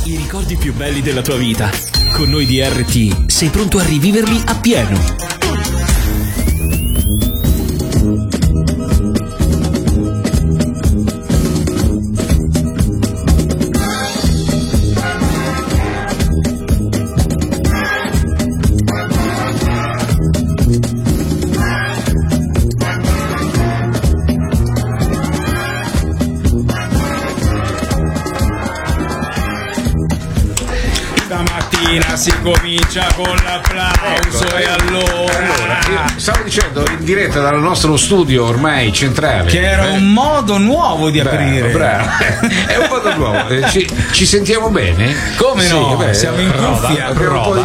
I ricordi più belli della tua vita. Con noi di RT sei pronto a riviverli appieno. Si comincia con l'applauso, ecco, e allora io stavo dicendo in diretta dal nostro studio ormai centrale che era un modo nuovo di aprire. Bravo. È un modo nuovo. Ci sentiamo bene? Come sì, no? Beh, siamo in cuffia. Prova.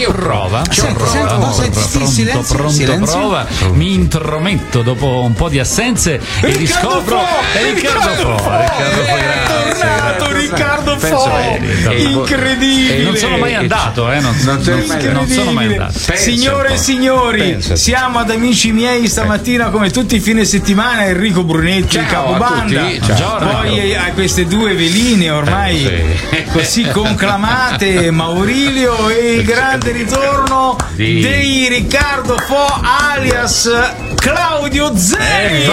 Prova. Mi intrometto dopo un po' di assenze e riscopro Riccardo Fo. È tornato Riccardo Fo. Incredibile. Non sono mai andato, non sono mai andato. Signore e signori, siamo ad Amici miei stamattina come tutti i fine settimana. Enrico Brunetti, capobanda. Poi a queste due veline ormai così conclamate, Maurilio, e il grande ritorno di Riccardo Fo alias Claudio Zeri.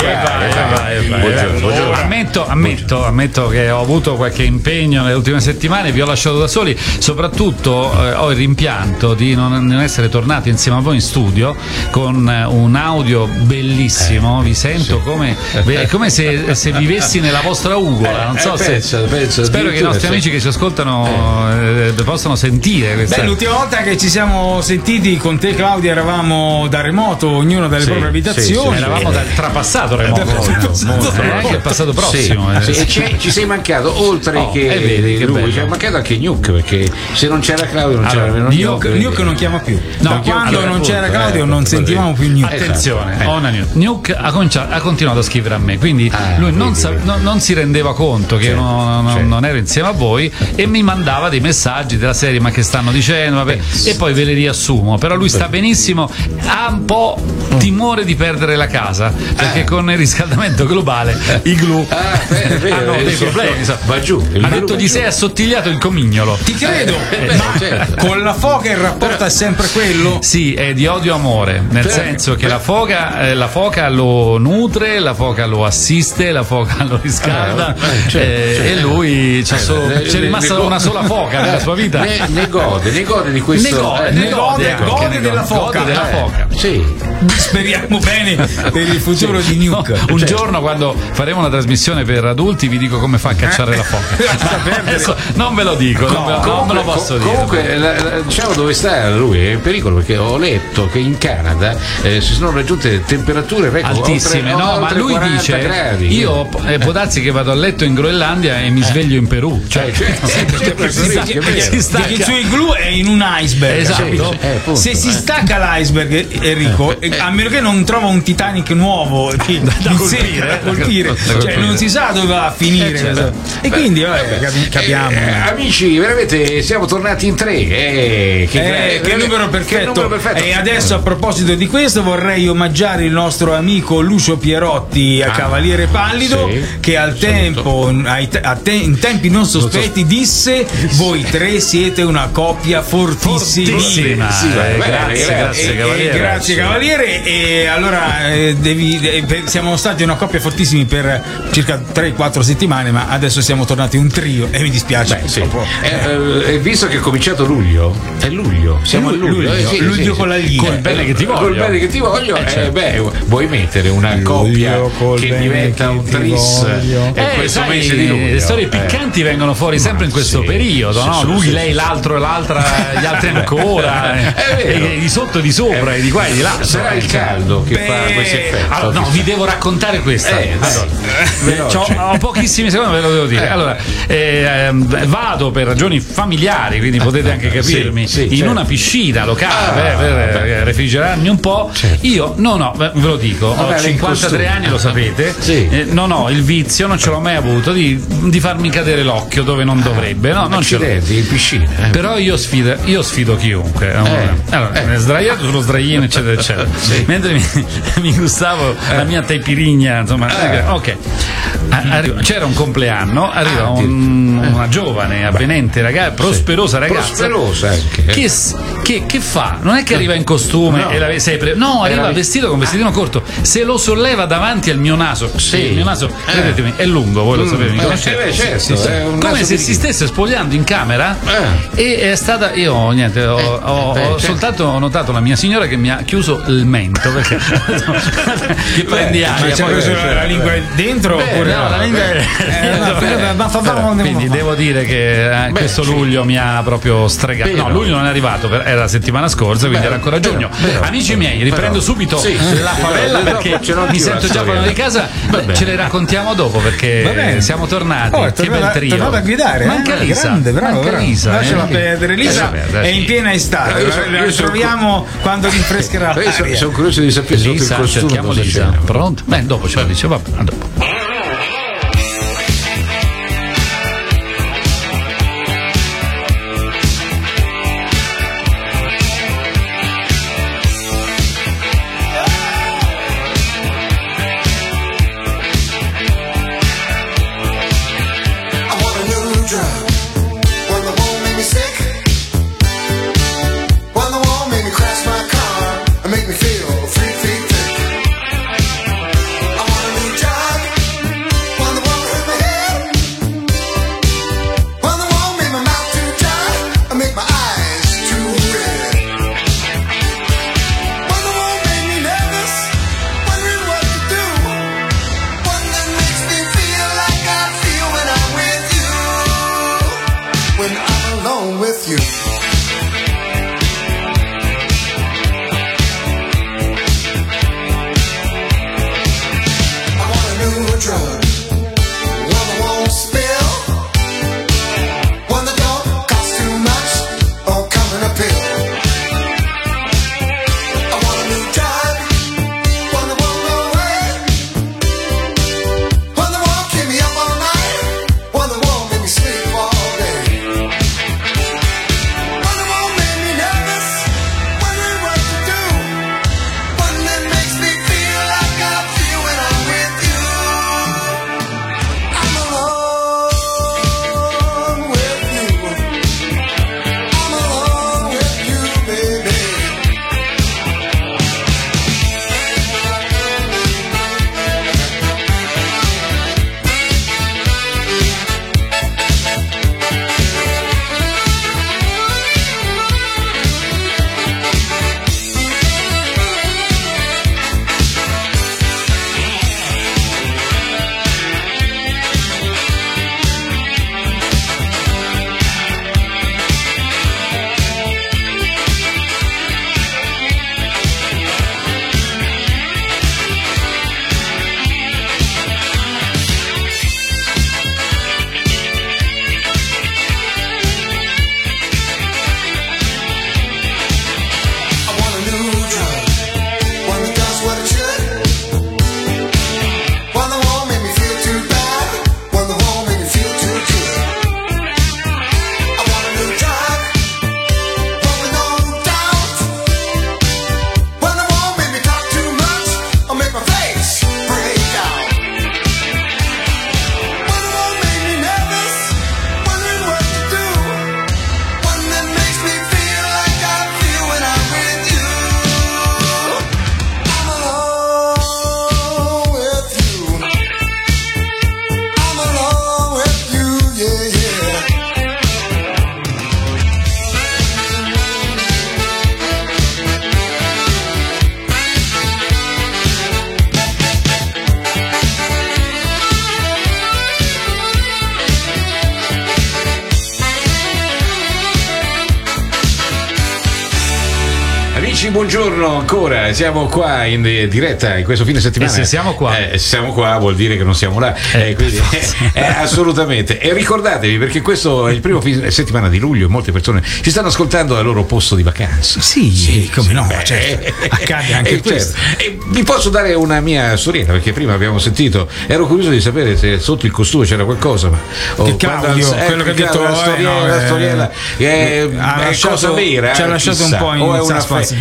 Ammetto che ho avuto qualche impegno nelle ultime settimane, vi ho lasciato da soli, soprattutto ho il rimpianto di non essere tornato insieme a voi in studio con un audio bellissimo. Vi sento come se vivessi nella vostra ugola. Non so spero che i nostri amici che ci ascoltano possano sentire questa. L'ultima volta che ci siamo sentiti con te, Claudio, eravamo da remoto, ognuno dalle proprie abitazioni. Eravamo dal trapassato remoto, anche il passato prossimo. Ci sei mancato, oltre che lui, ci è mancato anche Nuke, perché se non c'era Claudio non c'era nemmeno Nuke non chiama più. Da quando non c'era Claudio non sentivamo più Nuke. Attenzione, Nuke ha continuato a scrivere a me, quindi lui non si rendeva conto che non ero insieme a voi e mi mandava dei messaggi della serie: ma che stanno dicendo? Vabbè. E poi ve li riassumo. Però lui sta benissimo, ha un po' timore di perdere la casa, perché con il riscaldamento globale i glu hanno dei problemi. Va giù. Ha detto di sé assottigliato il comignolo. Ti credo, ma con la foca il rapporto è sempre quello? Sì, è di odio-amore, nel senso che la foca lo nutre, la foca lo assiste, la foca lo riscalda, e lui c'è rimasta una sola foca nella sua vita. Ne gode di questo. Gode della foca. Sì. Speriamo bene per il futuro di Nuke. Un giorno, quando faremo una trasmissione per adulti, vi dico come fa a cacciare la foca. Non ve lo dico, non me lo posso dire. Comunque, diciamo dove sta lui, è in pericolo, perché ho letto che in Canada si sono raggiunte temperature altissime. Ma lui dice: gradi. Io può darsi che vado a letto in Groenlandia e mi sveglio in Perù. Perché su igloo è in un iceberg. Esatto. Se si stacca l'iceberg, Enrico, a meno che non trova un Titanic nuovo da colpire, cioè non si sa dove va a finire. E quindi capiamo. Amici, veramente siamo tornati in tre. Che numero perfetto. E adesso, a proposito di questo, vorrei omaggiare il nostro amico Lucio Pierotti, Cavaliere Pallido, che al tempo, in tempi non sospetti, disse: voi tre siete una coppia fortissima. Grazie Cavaliere. Grazie Cavaliere. E allora siamo stati una coppia fortissimi per circa 3-4 settimane, ma adesso siamo tornati un trio e mi dispiace. Visto che è cominciato luglio, è luglio, siamo a luglio. Luglio con la linea. Col bene che ti voglio. Col bene che ti voglio. Vuoi mettere una coppia che diventa un tris in questo mese di luglio? Le storie piccanti vengono fuori sempre in questo periodo, no? Lui, lei, l'altro e l'altra, gli altri ancora, e di sotto e di sopra e di qua e di là. Sarà il caldo che fa questo effetto. Allora, vi devo raccontare questa. Ho pochissimi secondi, ve lo devo dire. Allora, vado per ragioni familiari, quindi potete anche capirmi, in una piscina locale per refrigerarmi un po'. Io ve lo dico, ho 53 anni, lo sapete, non ho il vizio, non ce l'ho mai avuto di farmi cadere l'occhio dove non dovrebbe, no? Non ce l'ho. In piscina. Però io sfido chiunque. Sdraiato sullo sdraiino, eccetera, eccetera. Mentre mi gustavo la mia taipirigna, insomma. Ok. c'era un compleanno, arriva una giovane, avvenente ragazza, prosperosa ragazza, che fa? Non è che arriva in costume e arriva vestito con vestitino corto, se lo solleva davanti al mio naso. Il mio naso, credetemi, è lungo, voi lo sapete, mi conoscete? Certo, come se si stesse spogliando in camera e è stata, io ho soltanto notato la mia signora che mi ha chiuso il mento perché che prendi aria. Ma c'è preso la lingua dentro oppure no? La lingua quindi devo dire che questo luglio mi ha proprio stregato. No, luglio non è arrivato, era la settimana scorsa, quindi era ancora giugno. Amici miei, riprendo subito la favela perché mi sento già padrone di casa. Ce le raccontiamo dopo perché siamo tornati. Che bel trio. Tornato a guidare. Manca Lisa. Grande, bravo. Lisa. Lasciala perdere. Lisa è in piena estate. La ritroviamo quando rinfrescherà l'aria. Sono curioso di sapere sotto il costume. Cerchiamo Lisa. Pronto? Beh, dopo ce la dice. Va dopo. Amici, buongiorno ancora, siamo qua in diretta in questo fine settimana. Se siamo qua vuol dire che non siamo là, quindi, assolutamente. E ricordatevi, perché questo è il primo fine settimana di luglio e molte persone ci stanno ascoltando dal loro posto di vacanza. Sì, come no, certo. Accade anche questo. Certo. E vi posso dare una mia storiella, perché prima abbiamo sentito, ero curioso di sapere se sotto il costume c'era qualcosa, ma che Claudio, quello che ha detto la storiella è cosa vera, ci ha lasciato un po' in suspense.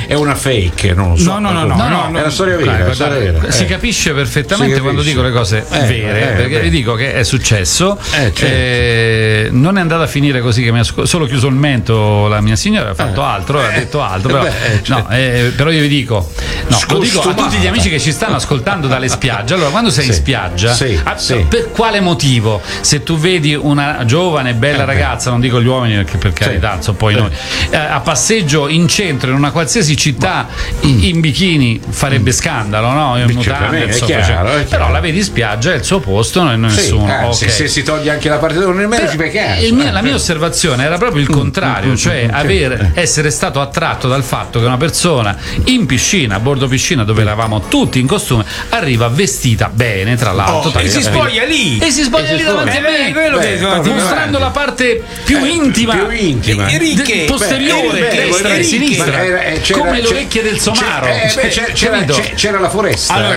è una fake, non lo so. No, è una storia vera. Si capisce perfettamente quando dico le cose vere, perché vi dico che è successo. Non è andata a finire così che mi ha solo chiuso il mento la mia signora, ha fatto altro, ha detto altro, però io vi dico, lo dico a tutti gli amici che ci stanno ascoltando dalle spiagge. Allora, quando sei in spiaggia, per quale motivo? Se tu vedi una giovane bella ragazza, non dico gli uomini perché per carità, poi noi a passeggio in centro in una qualsiasi città in bikini farebbe scandalo, no? In mutande, però la vedi in spiaggia, è il suo posto, non è nessuno. Se si toglie anche la parte dove non ci peccato. La mia osservazione era proprio il contrario, cioè essere stato attratto dal fatto che una persona in piscina, a bordo piscina dove eravamo tutti in costume, arriva vestita bene, tra l'altro, e si spoglia lì davanti a me, mostrando la parte più intima posteriore, destra e sinistra, come le orecchie del somaro. C'era la foresta. Allora,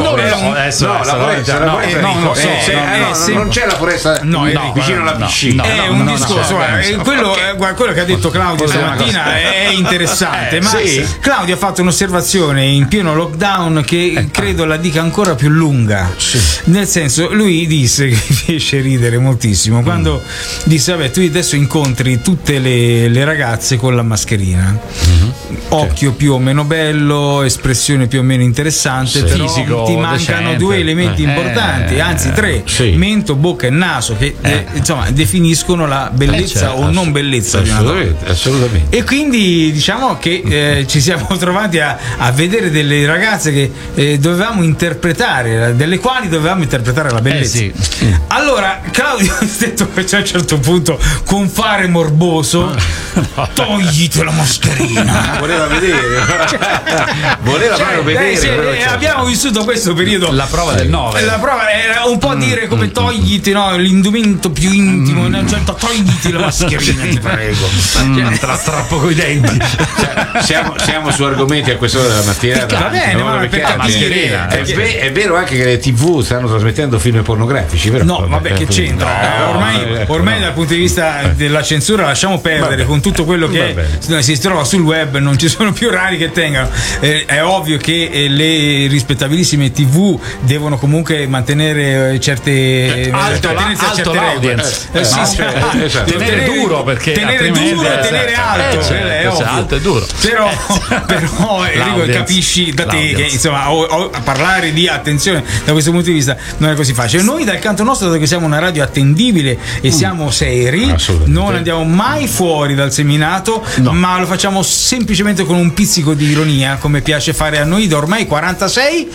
non c'è la foresta vicino alla piscina. È un discorso, quello che ha detto Claudio stamattina è interessante, ma Claudio ha fatto un'osservazione in pieno lockdown che credo la dica ancora più lunga, nel senso, lui disse, che fece ridere moltissimo, quando disse vabbè, tu adesso incontri tutte le ragazze con la mascherina, occhio più o meno bello, espressione più o meno interessante, però fisico ti mancano due elementi importanti, anzi tre, mento, bocca e naso, che insomma definiscono la bellezza o non bellezza di una donna. Assolutamente. E quindi diciamo che ci siamo trovati a vedere delle ragazze che dovevamo interpretare, delle quali dovevamo interpretare la bellezza. Allora Claudio ha detto a un certo punto, con fare morboso, togliti la mascherina. Voleva vedere, voleva proprio vedere. Abbiamo vissuto questo periodo, la prova del 9. La prova era un po' dire come togliti l'indumento più intimo, togliti la mascherina, ti prego. Te la strappo coi denti. Siamo su argomenti a quest'ora della mattina. Va bene, ma perché la mascherina? È vero anche che le TV stanno trasmettendo film pornografici, vero? No, vabbè, che c'entra? Ormai dal punto di vista della censura lasciamo perdere, con tutto quello che si trova sul web, non ci sono più rari che tengano. È ovvio che le rispettabilissime TV devono comunque mantenere certe alto l'audience, tenere duro, perché tenere duro e tenere alto, è ovvio. Alto e duro. Però Enrico, capisci da te che insomma a parlare di attenzione da questo punto di vista non è così facile. Noi dal canto nostro, dato che siamo una radio attendibile e siamo seri, non andiamo mai fuori dal seminato, ma lo facciamo semplicemente con un pizzico di ironia, come piace fare a noi da ormai 46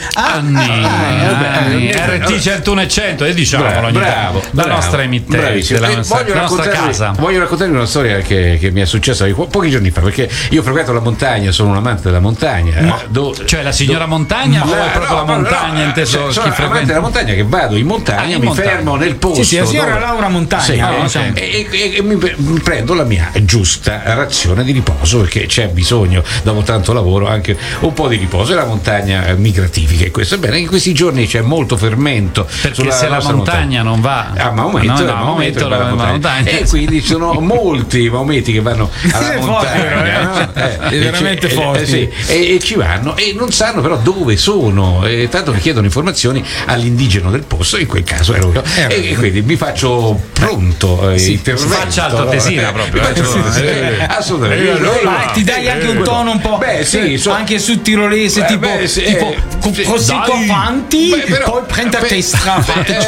anni. RT 101 e 100, e diciamolo, bravo, la nostra emittente, la nostra casa. Voglio raccontarvi una storia che mi è successa pochi giorni fa, perché io frequento la montagna, sono un amante della montagna. Cioè la signora montagna o è proprio la montagna, inteso chi frequenta? Amante della montagna, che vado in montagna, mi fermo nel posto. Sì, la signora Laura Montagna. E mi prendo la mia giusta razione di riposo, perché c'è bisogno, dopo tanto lavoro, anche un po' di riposo. E la montagna mi gratifica, e questo è bene. In questi giorni c'è molto fermento, perché se la montagna non va a Maometto, e quindi ci sono molti Maometti che vanno alla montagna, è veramente forte, e ci vanno e non sanno però dove sono, tanto che chiedono informazioni all'indigeno del posto. In quel caso ero io, e quindi mi faccio pronto, faccia altoatesina proprio, assolutamente. Ti dai anche un tono un po' anche su tirolese, tipo così avanti, poi prendi a testa,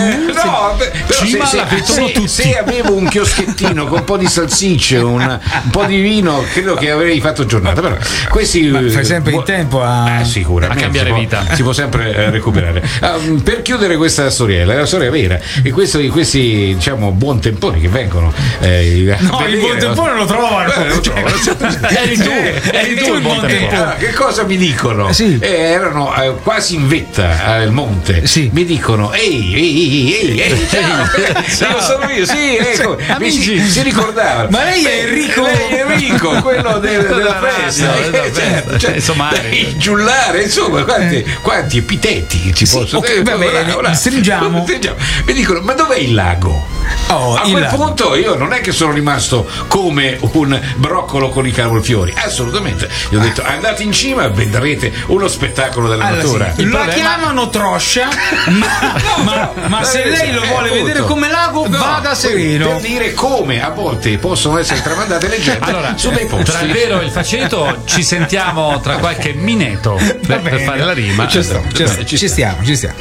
se avevo un chioschettino con un po' di salsicce, un po' di vino, credo che avrei fatto giornata. Però questi fai sempre in tempo a cambiare vita, si può sempre recuperare. Per chiudere questa storiella, è una storia vera, e questi diciamo buontemponi che vengono il buontempone lo trovano, eri tu il buontempone. Che cosa mi dicono? Erano quasi in vetta al monte, mi dicono ehi ciao, sono io, ecco, si ricordavano. Ma lei è Enrico, quello della festa, insomma, il giullare, insomma, quanti epiteti ci possono stringiamo. Mi dicono, ma dov'è il lago? A quel punto io non è che sono rimasto come un broccolo con i cavolfiori, assolutamente. Gli ho detto: andate in cima e vedrete uno spettacolo della natura. Sì. La chiamano Troscia, ma se lei lo vuole vedere come lago, vada sereno. Per dire come a volte possono essere tramandate leggende su dei posti. Tra il vero e il faceto ci sentiamo tra qualche minuto per fare la rima. Ci stiamo.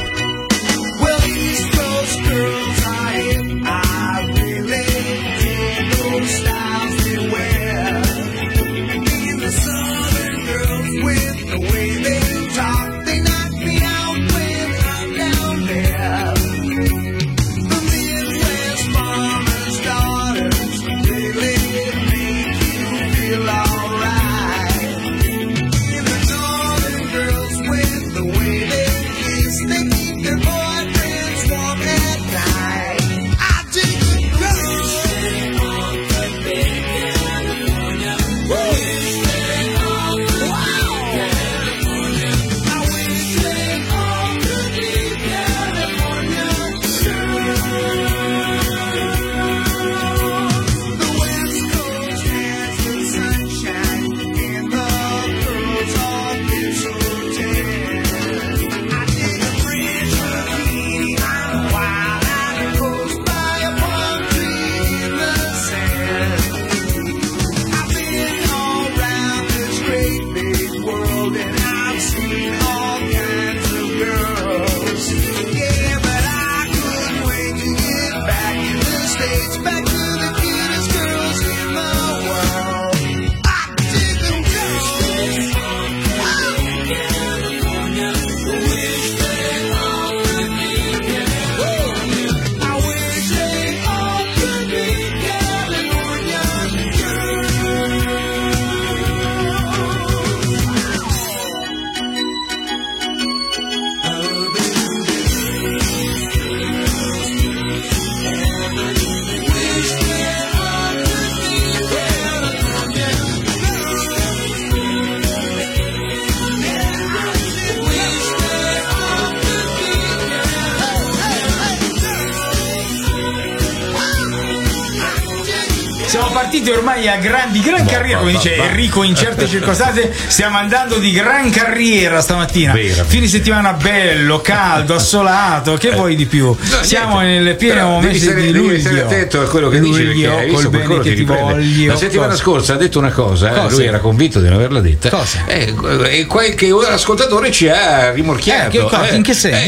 Siamo partiti ormai a gran carriera, come dice Enrico in certe circostanze, stiamo andando di gran carriera stamattina. Fine settimana bello, caldo, assolato, che vuoi di più? Siamo nel pieno mese di luglio. Devi stare attento a quello che dici, perché hai visto per quello ti riprende. La settimana scorsa ha detto una cosa, lui era convinto di non averla detta. Cosa? E qualche ascoltatore ci ha rimorchiato. In che senso?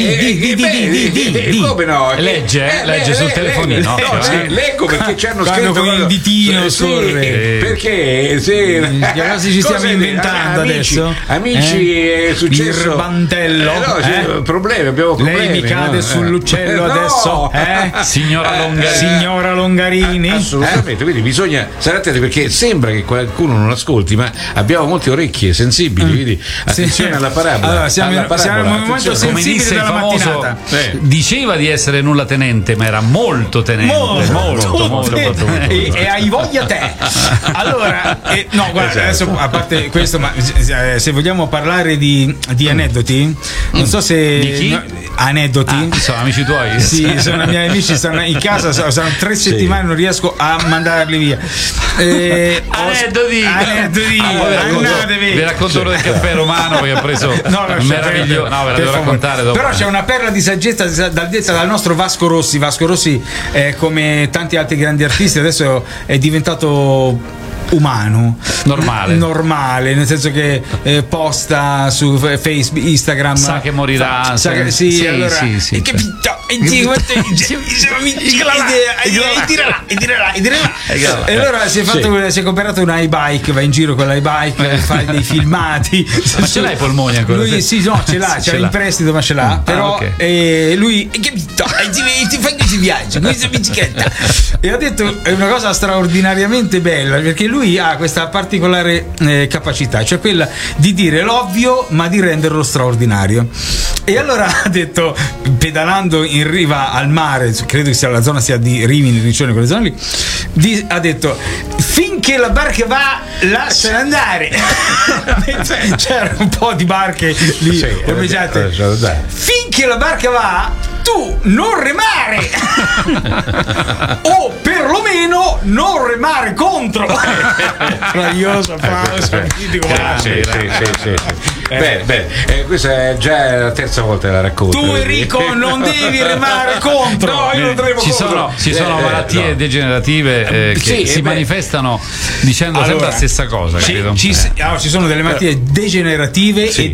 Di. Come no? Legge sul telefonino. Leggo perché ci hanno scritto con il ditino perché cosa ci stiamo inventando adesso? Amici, è successo il bandello, problemi, abbiamo problemi. Lei mi cade sull'uccello adesso, signora Longarini, assolutamente. Quindi bisogna stare attenti, perché sembra che qualcuno non ascolti, ma abbiamo molte orecchie sensibili, quindi attenzione alla parabola. Allora, siamo in un momento sensibile della mattinata. Diceva di essere nulla tenente, ma era molto tenente, molto. E hai voglia te. Allora, no, guarda, adesso a parte questo, ma se vogliamo parlare di aneddoti, non so se di chi? Aneddoti. Sono amici tuoi? Sì, sono miei amici, stanno in casa, sono 3 settimane, non riesco a mandarli via. Aneddoti. Vi racconto uno del caffè romano che ho preso. Meraviglioso. No, ve la devo raccontare dopo. Però c'è una perla di saggezza detta dal nostro Vasco Rossi. Vasco Rossi, come tanti altri grandi artisti, adesso è diventato umano, normale, nel senso che posta su Facebook, Instagram, sa che morirà, sì, e allora si è comprato un iBike, va in giro con l'iBike, fa dei filmati. Ma ce l'hai i polmoni ancora? Lui sì, no, ce l'ha in prestito, ma ce l'ha, però lui ti fai questi viaggi, questa bicicletta, e ha detto è una cosa straordinariamente bella, perché lui ha questa particolare capacità, cioè quella di dire l'ovvio ma di renderlo straordinario. E allora ha detto, pedalando in riva al mare, credo che sia la zona sia di Rimini, Riccione, quelle zone lì, ha detto: finché la barca va, lasciala andare. C'era un po' di barche lì ormeggiate. Finché la barca va, tu non remare o perlomeno non remare contro. Meraviglioso applauso. Bene, questa è già la terza volta che la racconto. Tu Enrico non devi remare contro. No, io non remo contro. Ci sono malattie degenerative che si manifestano dicendo sempre la stessa cosa. Ci sono delle malattie degenerative e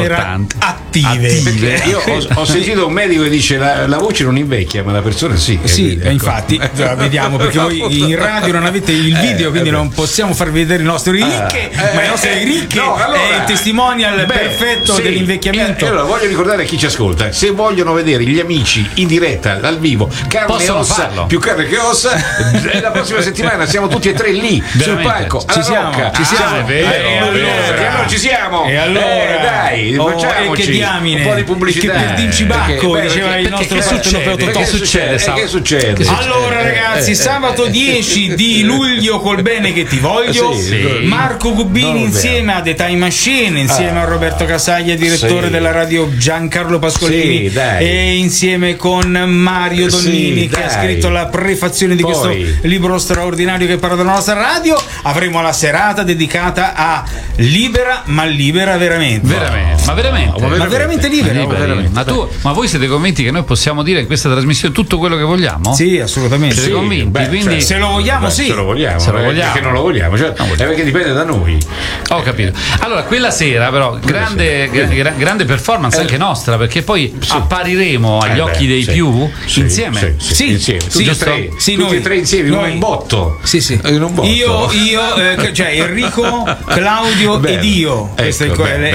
attive. Io ho sentito un medico che dice la voce non invecchia, ma la persona sì. Sì, infatti, vediamo, perché voi in radio non avete il video, quindi non possiamo far vedere i nostri ricche, ma i nostri ricche è il testimonial perfetto dell'invecchiamento. Allora voglio ricordare a chi ci ascolta, se vogliono vedere gli amici in diretta dal vivo, carne e ossa, più carne che ossa, la prossima settimana siamo tutti e tre lì sul palco. Ci siamo. È vero. Allora ci siamo. E allora dai, facciamoci che diamine, un po' di pubblicità. Che per Dincibacco diceva il nostro che succede? Allora ragazzi, sabato 10 di luglio col bene che ti voglio, Marco Gubbini insieme a The Time Machine, insieme a Roberto Casaglia, direttore della radio Giancarlo Pascolini, e insieme con Mario Donnini che ha scritto la prefazione di questo libro straordinario che parla della nostra radio. Avremo la serata dedicata a libera, ma libera veramente. Ma veramente libera. Ma voi siete convinti che noi possiamo dire in questa trasmissione tutto quello che vogliamo? Sì, assolutamente. Siete convinti? Quindi se lo vogliamo, se lo vogliamo. Perché non lo vogliamo, perché dipende da noi. Ho capito. Allora, quella sera però grande performance anche nostra, perché poi appariremo agli occhi dei più insieme. Tutti e tre insieme, uno in botto. Io, cioè Enrico, Claudio ed io. Questo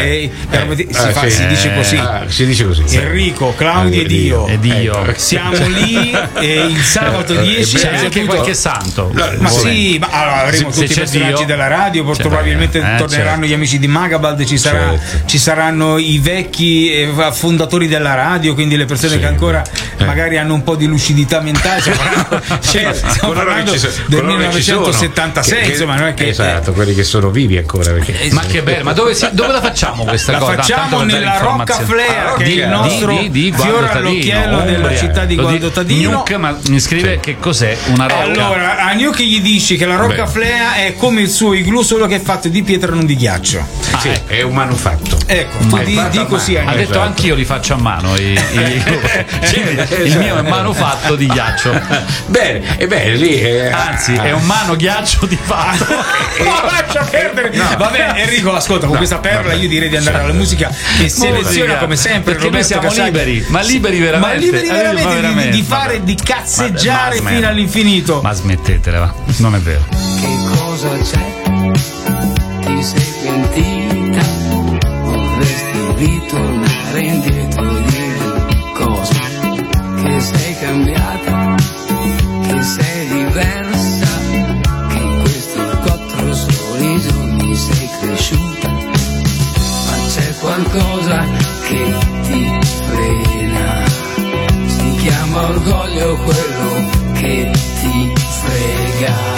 si dice così. Si dice così. Enrico, Claudio ed io. Siamo lì il sabato 10. C'è anche qualche santo. Ma sì, allora avremo tutti i personaggi della radio, probabilmente torneranno gli amici di Magabald, ci saranno i vecchi fondatori della radio, quindi le persone che ancora magari hanno un po' di lucidità mentale. Stiamo parlando del 1976, insomma, non è che esatto, quelli che sono vivi ancora. Ma che bello, ma dove la facciamo questa cosa? La facciamo nella Rocca Flea, che è il nostro fiore all'occhiello della città di Gualdo Tadino. Ma mi scrive che cos'è una rocca. Allora, a Gnocchi gli dici che la Rocca Flea è come il suo igloo, solo che è fatto di pietra, non di ghiaccio. È un manufatto. Ecco, di così. Ha detto anch'io li faccio a mano. Il mio è manufatto di ghiaccio. Bene, lì anzi, è un mano ghiaccio di fatto. Ma lascia perdere. Vabbè, Enrico, ascolta, con questa perla io direi di andare alla musica che seleziona come sempre, perché noi siamo liberi, ma liberi veramente, di fare, di cazzeggiare fino all'infinito. Ma smettetela, va. Non è vero. Che cosa c'è? Ti sei pentita? Vorresti ritornare indietro e dire cosa? Che sei cambiata? Che sei diversa? Che in questi 4 soli giorni sei cresciuta? Ma c'è qualcosa che ti frena? Si chiama orgoglio quello che ti frega.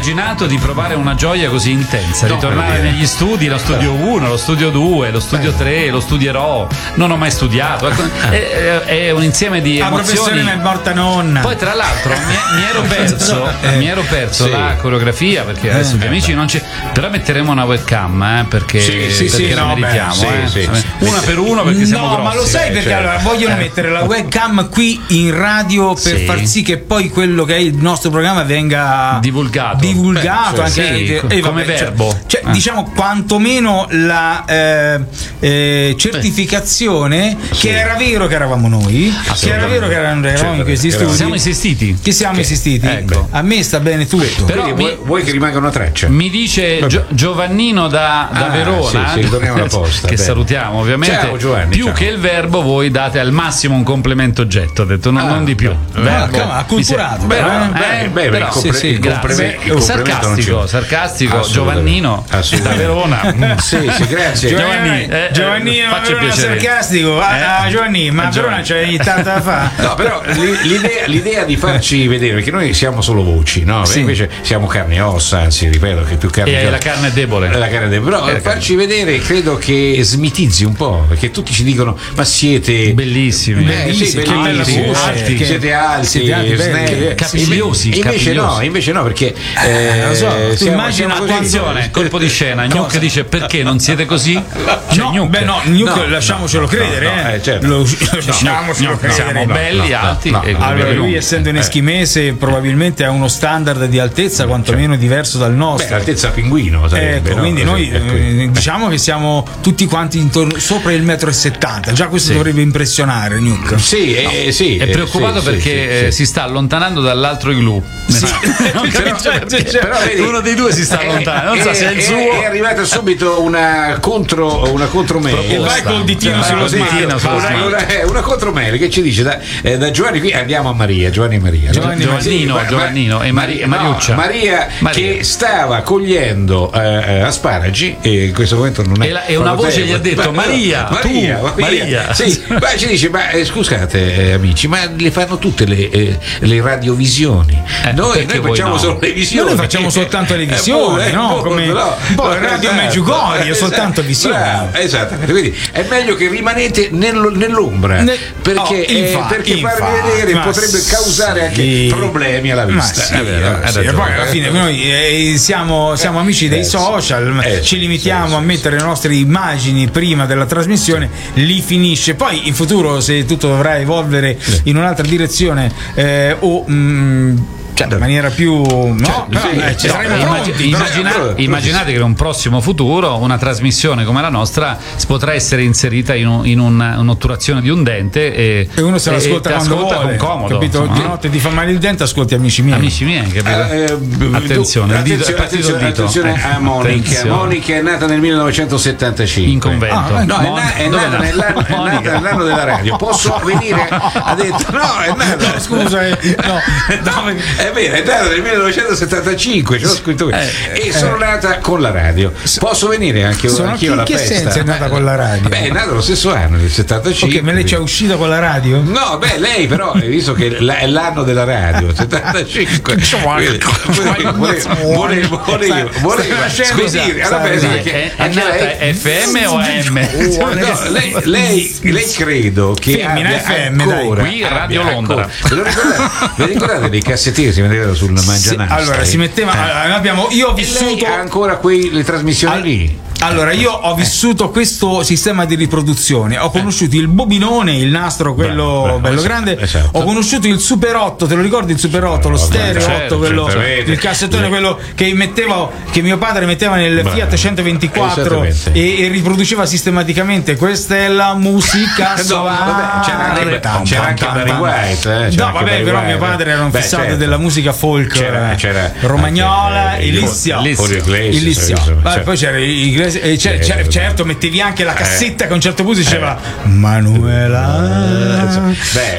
immaginato di provare una gioia così intensa, ritornare negli studi, lo studio 1, lo studio 2, lo studio 3, lo studierò, non ho mai studiato, è un insieme di emozioni. La professione mi è morta nonna. Poi tra l'altro mi ero perso la coreografia, perché adesso gli amici non c'è, però metteremo una webcam perché la meritiamo, una per uno, perché siamo grossi. Ma lo sai perché allora vogliono mettere la webcam qui in radio per far sì che poi quello che è il nostro programma venga divulgato anche come verbo. Cioè, diciamo quantomeno la certificazione che era vero che eravamo noi, che era vero che eravamo in questi studi. Siamo esistiti. Ecco. A me sta bene tutto. Però vuoi che rimanga una traccia? Mi dice Giovannino da Verona, torniamo alla posta, che salutiamo ovviamente. Ciao, Giovanni, più che il verbo voi date al massimo un complemento oggetto, ha detto non di più. Acculturato. Sarcastico Giovannino da Verona. Grazie Giovannino sarcastico. Giovanni, ma Verona c'è tanta da fare. No, però l'idea di farci vedere, perché noi siamo solo voci, no? Invece siamo carne e ossa, anzi ripeto che più carne la carne è debole. Però farci vedere credo che smitizzi un po', perché tutti ci dicono ma siete bellissimi, siete alti, capigliosi. Invece no, perché tu immagina, attenzione, colpo di scena, Gnuc dice perché non siete così? Gnuc lasciamocelo credere, lasciamocelo credere, siamo belli, alti. Allora lui, essendo un eschimese, probabilmente ha uno standard di altezza quantomeno diverso dal nostro. Altezza pinguino sarebbe, quindi noi diciamo che siamo tutti quanti intorno sopra il 1,70 m. Già questo dovrebbe impressionare Gnuc. È preoccupato perché si sta allontanando dall'altro igloo. Però vedi, uno dei due si sta allontanando, non so se è il suo. È arrivata subito una contromail. E vai col ditino sullo smaino. Una contromail che ci dice da Giovanni, qui andiamo a Giovanni e Maria. Giovannino e Mariuccia. Maria che stava cogliendo asparagi, e in questo momento non è. E una voce gli ha detto Maria. Sì, ma ci dice, scusate amici, ma le fanno tutte le radiovisioni. Noi facciamo solo le visioni. Noi facciamo soltanto le visioni, come Radio Meggiugorie, è soltanto visioni. Esattamente, quindi è meglio che rimanete nell'ombra, perché farvi vedere potrebbe causare anche problemi alla vista. Poi alla fine noi siamo amici dei social, ci limitiamo a mettere le nostre immagini prima della trasmissione, lì finisce. Poi in futuro, se tutto dovrà evolvere in un'altra direzione in maniera più immaginate che in un prossimo futuro una trasmissione come la nostra potrà essere inserita in un'otturazione di un dente e uno se l'ascolta quando vuole, con comodo, capito? Di notte ti fa male il dente, ascolti Amici miei, capito? Attenzione a Monica è nata nel 1975 in convento. È nata nell'anno della radio. Posso venire? Ha detto è nata. Scusa, è vero, è nata nel 1975, ce l'ho scritto qui. E sono nata con la radio. Posso venire anch'io alla festa? In che senso è nata con la radio? È nata lo stesso anno, nel 75. Ok, me lei c'è uscita con la radio? No, lei però, visto che è l'anno della radio, 75. Volevo è nata FM o AM? Lei credo che ancora qui Radio Londra. Vi ricordate dei cassettini che si mettevano sul mangianastri? Allora si metteva, io ho vissuto ancora le trasmissioni lì. Allora, io ho vissuto questo sistema di riproduzione. Ho conosciuto il bobinone, il nastro, quello bello grande. Esatto. Ho conosciuto il Super 8, te lo ricordi il Super 8, lo stereo 8, quello, il cassettone, quello che mio padre metteva nel Fiat 124 e riproduceva sistematicamente. Questa è la musica. C'era anche Barry White. Però mio padre era un fissato della musica folk, c'era romagnola, Elizio. Poi c'era Iglesias certo, mettevi anche la cassetta che a un certo punto diceva Manuela.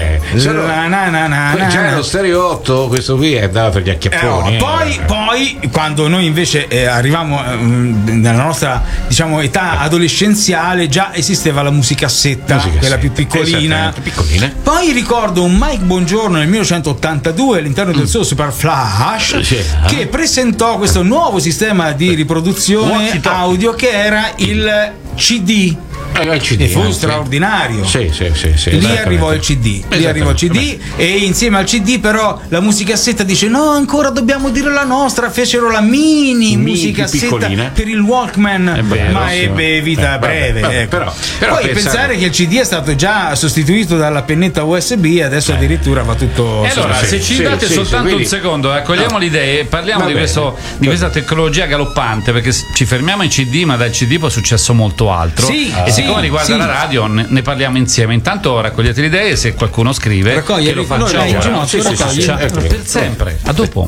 C'era lo stereo 8, questo qui andava per gli acchiapponi. Poi quando noi invece arriviamo nella nostra, diciamo, età adolescenziale, già esisteva la musicassetta, quella più piccolina. Poi ricordo un Mike Bongiorno nel 1982 all'interno del suo Super Flash che presentò questo nuovo sistema di riproduzione audio che era il CD. E fu straordinario. Lì arrivò il CD. E insieme al CD però la musicassetta dice no, ancora dobbiamo dire la nostra. Fecero la mini musicassetta per il Walkman, ma ebbe vita breve. Però poi pensare che il CD è stato già sostituito dalla pennetta USB e adesso addirittura va tutto. Allora se ci date soltanto un secondo, accogliamo le idee e parliamo di questa tecnologia galoppante, perché ci fermiamo ai CD, ma dal CD poi è successo molto altro. Siccome riguarda la radio, ne parliamo insieme. Intanto raccogliete le idee, se qualcuno scrive che lo faccia per sempre. A dopo.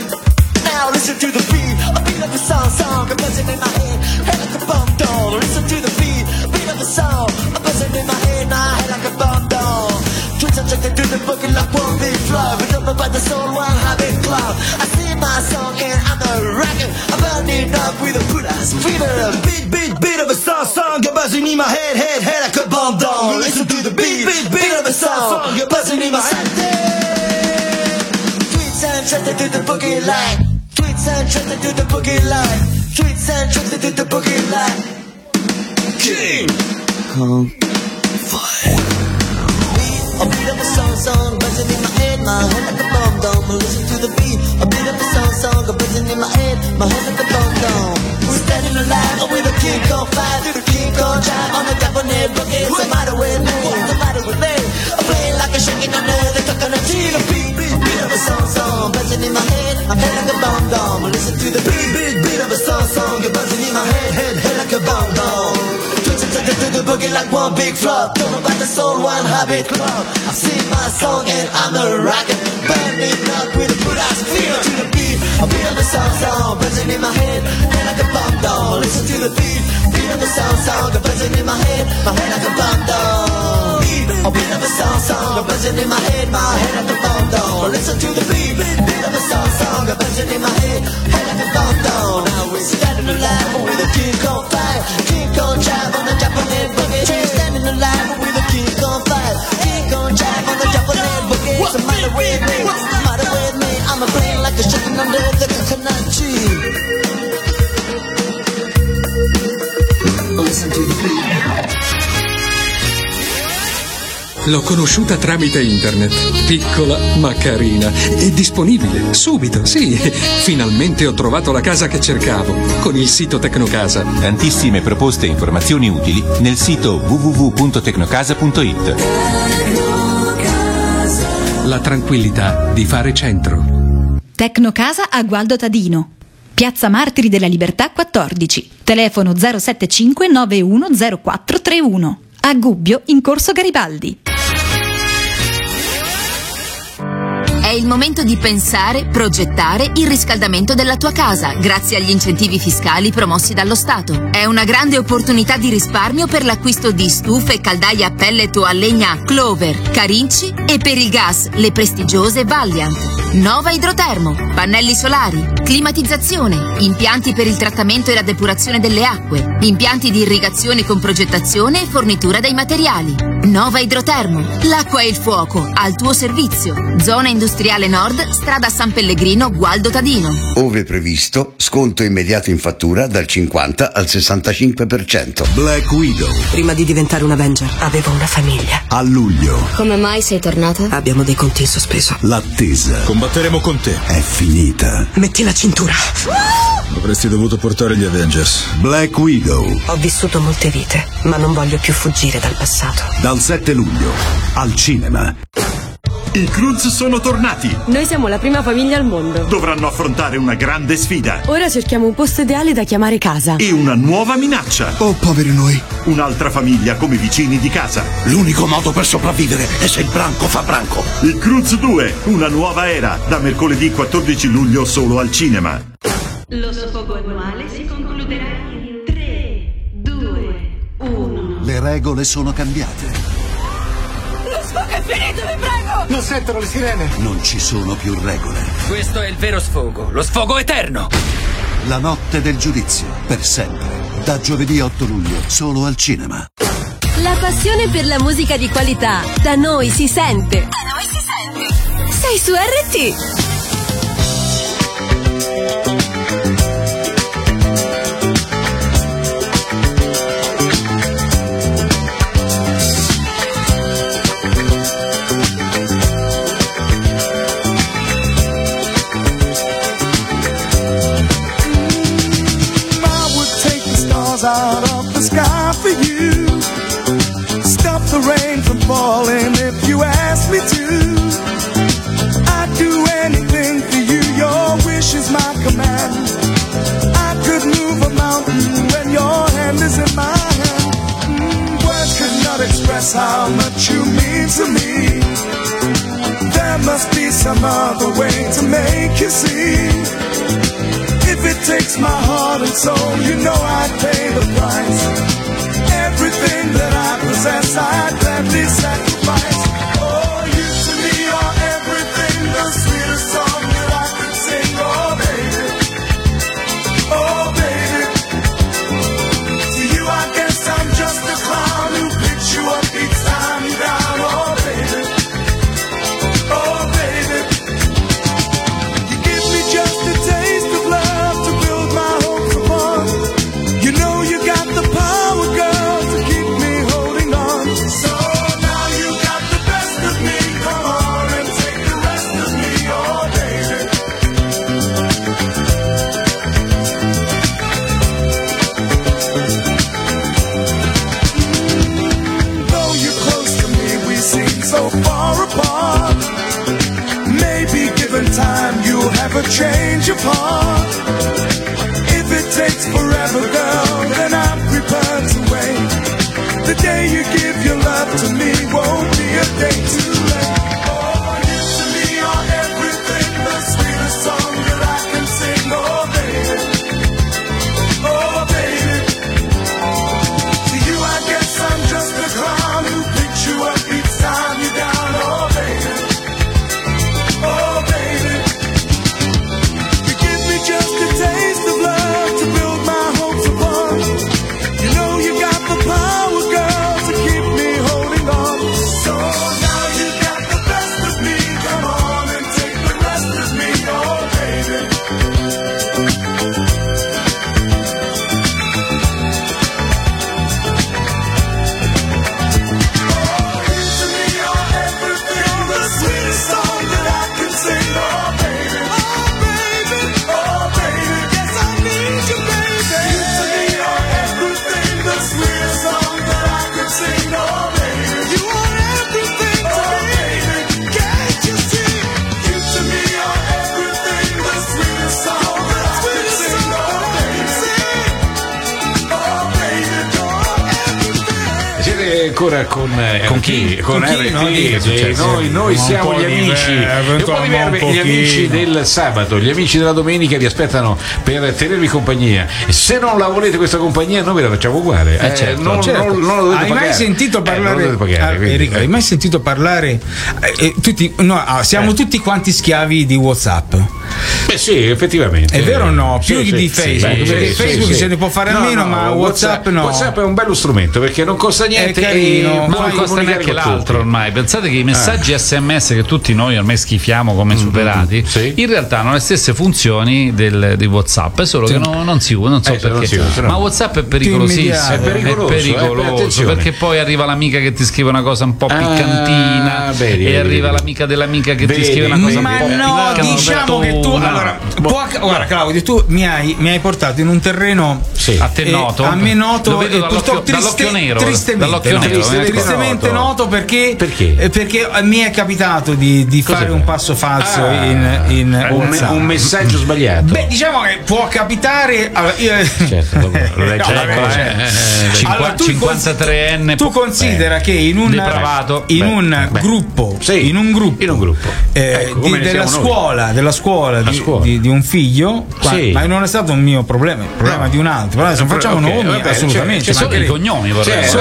Subjected to the book like one big flow, remembered by the soul, one habit cloud. I sing my song and I'm a rocket. I'm burning up with a Buddha's fever. Beat of a song, you're buzzing in my head like a bomb down. Listen to the beat of a song, you're buzzing in my head. Tweets and trusted to the boogie line. Tweets and trusted to the boogie line. Tweets and trusted to the boogie line. King Fire. A beat of a song, buzzing in my head like a bomb dome. Listen to the beat, a beat of a song, buzzing in my head like a bomb dome. We're standing alive with a King Kong fire, through the King Kong drive on the Japanese boogie. What's the matter with me? What's the matter with me? I'm playing like a shaking under the coconut tree. A beat of a song, buzzing in my head like a bomb dome. Listen to the beat of a song, you're buzzing in my head like a bomb dome. To the boogie like one big flop. Don't know about the soul, one habit club. I sing my song and I'm a rocket. Burning up with a Buddha's feel to the beat. A beat of a song, buzzing in my head like a bomb down. Listen to the beat of a song, buzzing in my head like a bomb down. A beat of a song, buzzing in my head like a bomb down. Listen to the beat of a song, buzzing in my head like a bomb down. Now we're standing alive with a King Kong fire, King Kong drive on the Japanese boogie. We're standing alive with a King Kong fire, King Kong drive on the Japanese boogie. What's the matter with me? What's the matter with me? I'm a playing like a chicken under the coconut tree. Listen to the beat. L'ho conosciuta tramite internet, piccola ma carina e disponibile, subito, sì. Finalmente ho trovato la casa che cercavo, con il sito Tecnocasa. Tantissime proposte e informazioni utili nel sito www.tecnocasa.it. La tranquillità di fare centro. Tecnocasa a Gualdo Tadino, Piazza Martiri della Libertà 14, telefono 075 910431. A Gubbio, in Corso Garibaldi. È il momento di pensare, progettare il riscaldamento della tua casa grazie agli incentivi fiscali promossi dallo Stato. È una grande opportunità di risparmio per l'acquisto di stufe, caldaie a pellet o a legna Clover, Carinci e per il gas le prestigiose Valiant. Nova Idrotermo, pannelli solari, climatizzazione, impianti per il trattamento e la depurazione delle acque, impianti di irrigazione con progettazione e fornitura dei materiali. Nova Idrotermo, l'acqua e il fuoco al tuo servizio. Zona industriale nord, strada San Pellegrino, Gualdo Tadino. Ove previsto, sconto immediato in fattura dal 50 al 65%. Black Widow. Prima di diventare un Avenger avevo una famiglia. A luglio. Come mai sei tornata? Abbiamo dei conti in sospeso. L'attesa. Combatteremo con te. È finita. Metti la cintura. Avresti dovuto portare gli Avengers. Black Widow. Ho vissuto molte vite, ma non voglio più fuggire dal passato. Dal 7 luglio, al cinema. I Cruz sono tornati. Noi siamo la prima famiglia al mondo. Dovranno affrontare una grande sfida. Ora cerchiamo un posto ideale da chiamare casa. E una nuova minaccia. Oh, poveri noi. Un'altra famiglia come vicini di casa. L'unico modo per sopravvivere è se il branco fa branco. I Cruz 2, una nuova era. Da mercoledì 14 luglio solo al cinema. Lo sfogo annuale si concluderà in 3, regole sono cambiate. Lo sfogo è finito, vi prego! Non sentono le sirene! Non ci sono più regole. Questo è il vero sfogo, lo sfogo eterno! La notte del giudizio, per sempre. Da giovedì 8 luglio, solo al cinema. La passione per la musica di qualità da noi si sente. Sei su RT. Out of the sky for you, stop the rain from falling if you ask me to. I'd do anything for you, your wish is my command. I could move a mountain when your hand is in my hand. Words could not express how much you mean to me. There must be some other way to make you see. If it takes my heart and soul, you know I'd pay the price. Everything that I possess, I'd gladly sacrifice. Oh, you to me are everything, the sweetest song that I could sing. Oh, baby, oh, baby. To you I guess I'm just a clown who picks you up each time you're down. Oh, baby, oh, baby. You give me just a taste of love. Have a change of heart. If it takes forever, girl, then I'm prepared to wait. The day you give your love to me won't be a day too late. Oh, you to me are everything, the sweetest song that I can sing. Oh, baby, oh, baby. To you I guess I'm just a clown who picks you up each time you're down. Oh, baby, oh, baby. Just a taste of love to build my hopes upon. You know you got the power, girl, to keep me holding on. So now you got the best of me. Come on and take the rest of me, oh baby. Oh, you to me are everything, the sweetest song that I can sing, oh baby. Ancora con chi? Con RT. Noi siamo gli amici. Gli amici del sabato, gli amici della domenica vi aspettano per tenervi compagnia. Se non la volete questa compagnia, noi ve la facciamo uguale. Certo. Non lo dovete hai pagare. Mai sentito parlare? Enrico, hai mai sentito parlare? Siamo tutti quanti schiavi di WhatsApp. Beh sì, effettivamente. È vero o no? Più di Facebook. Perché Facebook se ne può fare a meno, ma WhatsApp no. WhatsApp è un bello strumento perché non costa niente. Ma non costa neanche l'altro ormai. Pensate che i messaggi SMS che tutti noi ormai schifiamo come superati, in realtà hanno le stesse funzioni di WhatsApp, è solo che non si usa, non so perché. Ma WhatsApp è pericolosissimo. È pericoloso perché poi arriva l'amica che ti scrive una cosa un po' piccantina e arriva l'amica dell'amica che ti scrive una cosa un po' piccantina. No, diciamo che tu guarda Claudio, tu mi hai portato in un terreno a te noto, a me noto e purtroppo dall'occhio nero, tristemente noto perché mi è capitato di fare un passo falso in WhatsApp. Un messaggio sbagliato. Beh, diciamo che può capitare. Allora, 53enne. Tu considera che in un gruppo della scuola di un figlio, ma non è stato un mio problema, il problema di un altro. Però se facciamo nomi, assolutamente. Solo i cognomi,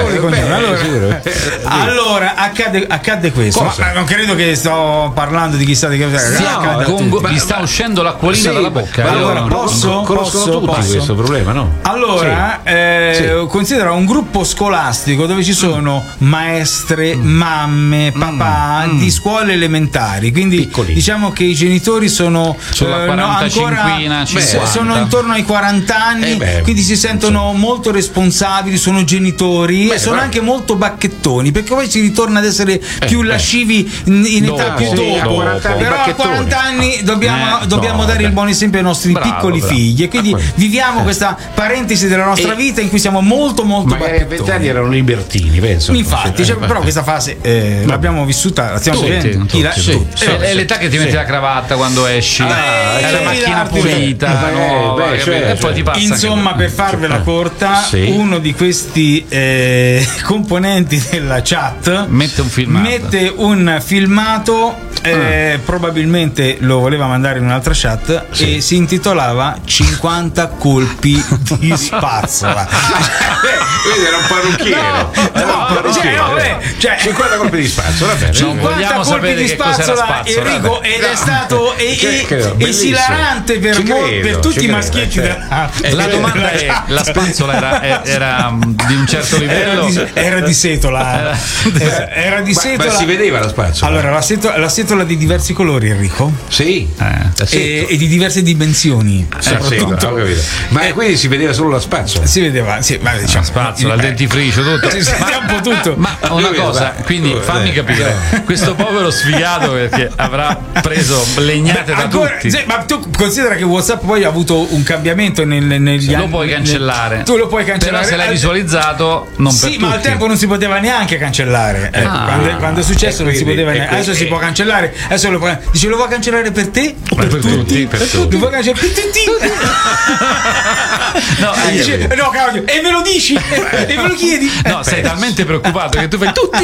Allora accadde questo. Ma non credo che sto parlando di chissà di che. Mi sta uscendo l'acquolina dalla bocca. Allora posso questo problema, no? Allora considera un gruppo scolastico dove ci sono maestre, mamme, papà di scuole elementari, quindi piccoli. Diciamo che i genitori sono sono intorno ai 40 anni, quindi si sentono molto responsabili, sono genitori e sono anche molto bacchettoni, perché poi si ritorna ad essere più lascivi in età più dopo. Però a 40 anni dobbiamo dare il buon esempio ai nostri piccoli figli, e quindi viviamo questa parentesi della nostra vita in cui siamo molto magari a 20 anni erano libertini, penso. Infatti, però questa fase l'abbiamo vissuta, la stiamo vivendo. È l'età che ti metti la cravatta quando esci, è la macchina pulita, e poi ti passa. Insomma, per farvela corta, uno di questi componenti della chat mette un filmato. Probabilmente lo voleva mandare in un'altra chat e si intitolava 50 colpi di spazzola. Quindi era un parrucchiero. 50 colpi di spazzola, 50 colpi di spazzola, Enrico, ed è stato esilarante per tutti i maschietti. La domanda è: la spazzola era di un certo livello? Era di setola. Era di setola. Ma si vedeva la spazzola? Allora, la setola di diversi colori, Enrico. Sì. E di diverse dimensioni. Ma quindi si vedeva solo la spazzola? Si vedeva, diciamo, spazzola, il dentifricio, tutto. Un po' tutto. Ma una cosa, quindi fammi capire, questo povero sfigato perché avrà preso legnate da tutti. Ma tu considera che WhatsApp poi ha avuto un cambiamento negli anni. Lo puoi cancellare. Tu lo puoi cancellare. Però se l'hai visualizzato, non per tutti. Ma al tempo non si poteva neanche cancellare. Quando è successo non si poteva neanche. Adesso si può cancellare. Adesso lo vuoi cancellare per te o per tutti? Per tutti. Lo vuoi cancellare per tutti? No, Claudio, e me lo dici? E me lo chiedi? No, sei talmente preoccupato che tu fai tutti.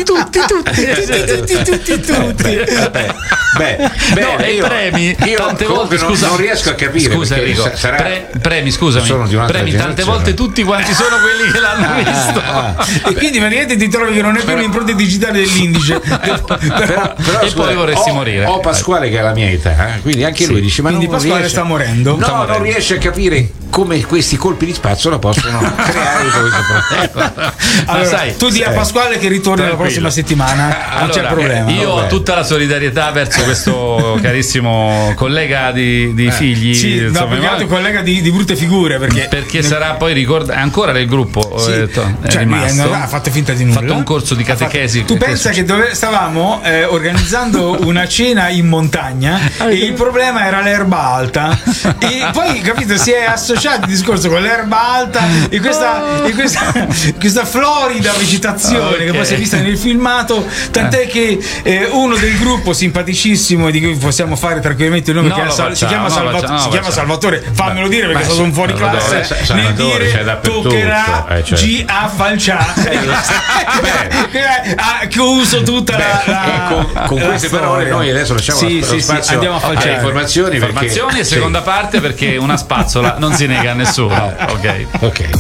Premi tante volte. Scusa, non riesco a capire. Scusa, Enrico. Premi, scusami. Premi tante volte tutti quanti sono quelli che l'hanno visto. E quindi praticamente ti trovi che non è più l'impronta digitale dell'indice. Però e poi vorresti morire. Ho Pasquale che ha la mia età, quindi anche lui dice: ma quindi Pasquale sta morendo? No, non riesce a capire come questi colpi di spazzola possono creare questo problema. Allora, sai, tu di a Pasquale che ritorna la prossima settimana, non c'è problema. Io ho tutta la solidarietà verso questo carissimo collega di figli. Sì, insomma, collega di brutte figure, perché sarà poi ancora nel gruppo. È rimasto. Ha fatto finta di nulla. Ha fatto un corso di catechesi. Tu pensa che stavamo organizzando una cena in montagna e il problema era l'erba alta, e poi capito si è associato il discorso con l'erba alta e questa florida vegetazione che poi si è vista nel filmato, tant'è che uno del gruppo simpaticissimo, di cui possiamo fare tranquillamente il nome, si chiama Salvatore, fammelo dire perché sono un fuori classe nel dire toccherà G.A. Falcià, che uso tutta con queste parole noi adesso lasciamo lo spazio andiamo a Falcià. Informazioni e seconda parte, perché una spazzola non si nega a nessuno. Ok.